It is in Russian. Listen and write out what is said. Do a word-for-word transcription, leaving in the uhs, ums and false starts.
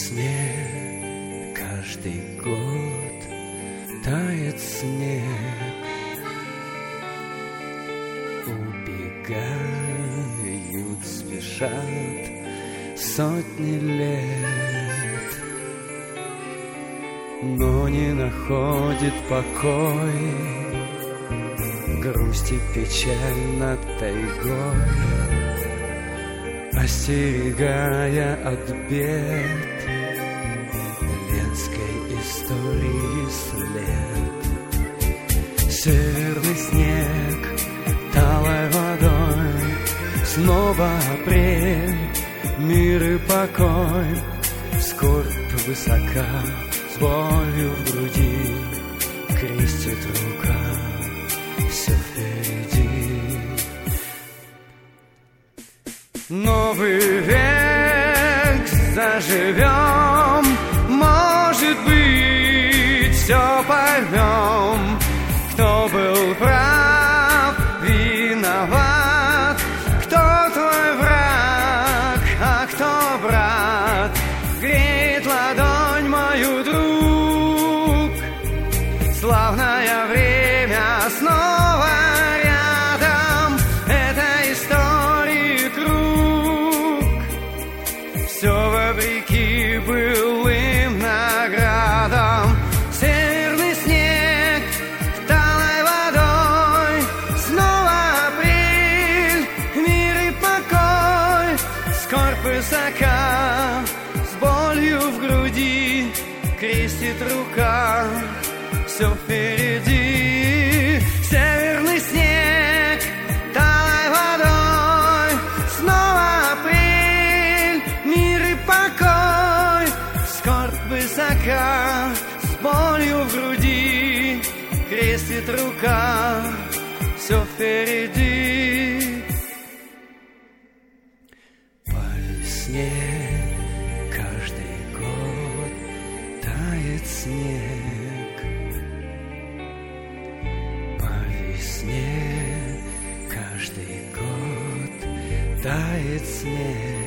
весне каждый год тает снег, убегают, спешат сотни лет, но не находит покой грусть и печаль над тайгой, остерегая от бед ленской истории след. Северный снег талой водой, снова апрель, мир и покой, скорбь высока, с болью в груди, крестит рука, все впереди. Новый век заживем, может быть, все поймем, кто был прав, виноват, кто твой враг, а кто брат. Греет ладонь мою, друг, славное время снова рядом, это истории круг, все вопреки былым наградам. Северный снег талой водой, снова апрель, мир и покой, скорбь высока, с болью в груди, крестит рука, все впереди. Северный снег талой водой, снова апрель, мир и покой, скорбь высока, с болью в груди, крестит рука, все впереди. По весне каждый год тает снег, по весне каждый год тает снег.